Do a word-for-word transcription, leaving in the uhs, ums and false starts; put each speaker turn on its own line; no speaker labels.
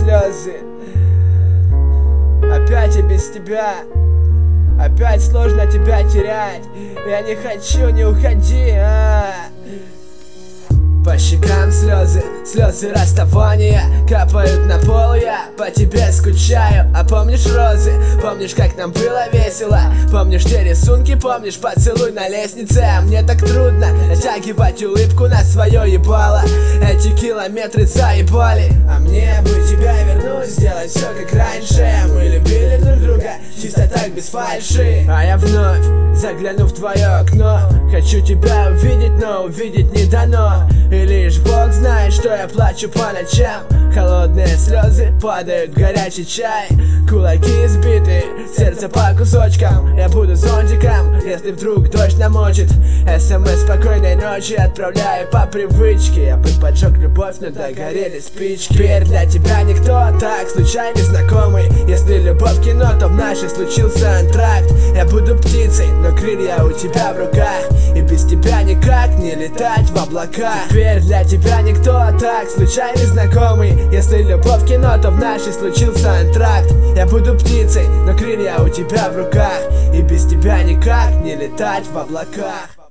слезы. Опять и без тебя. Опять сложно тебя терять. Я не хочу, не уходи, а. По щекам слезы, слезы расставания капают на пол, я по тебе скучаю. А помнишь розы, помнишь, как нам было весело? Помнишь те рисунки, помнишь поцелуй на лестнице? А мне так трудно натягивать улыбку на свое ебало. Эти километры заебали. А мне бы тебя вернуть, сделать все как раньше. Мы любили друг друга, чисто так, без фальши. А я вновь загляну в твое окно. Хочу тебя увидеть, но увидеть не дано. И лишь Бог знает, что я плачу по ночам. Холодные слезы падают в горячий чай. Кулаки сбиты, сердце по кусочкам. Я буду зонтиком, если вдруг дождь намочит. СМС спокойной ночи отправляю по привычке. Я бы поджег любовь, но догорели спички. Теперь для тебя никто, так, случайный знакомый. Если любовь кино, то в нашей случился антракт. Я буду птицей, но крылья у тебя в руках. И без тебя никак не летать в облаках. Теперь для тебя никто, так, случайный знакомый. Если любовь кино, то в нашей случился антракт. Я буду птицей, но крылья у тебя в руках. И без тебя никак не летать в облаках.